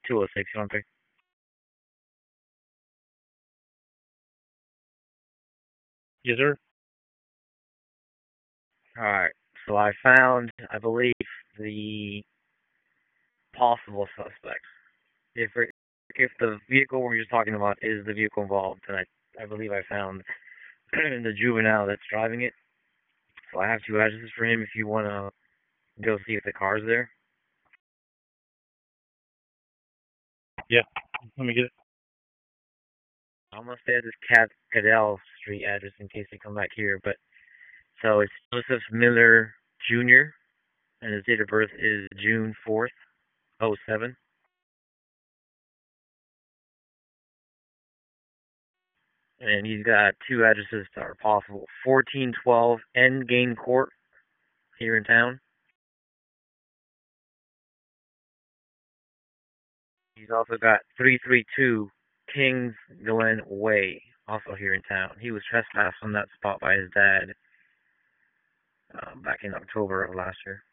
206, you want to? Yes, sir. Alright, so I found, I believe, the possible suspects. If the vehicle we're just talking about is the vehicle involved, then I believe I found the juvenile that's driving it. So I have two addresses for him if you want to go see if the car's there. Yeah, let me get it. I'm gonna stay at this Cadell Street address in case they come back here. But so it's Joseph Miller Jr. and his date of birth is June 4th, 07. And he's got two addresses that are possible: 1412 Endgame Court here in town. He's also got 332 Kings Glen Way, also here in town. He was trespassed on that spot by his dad back in October of last year.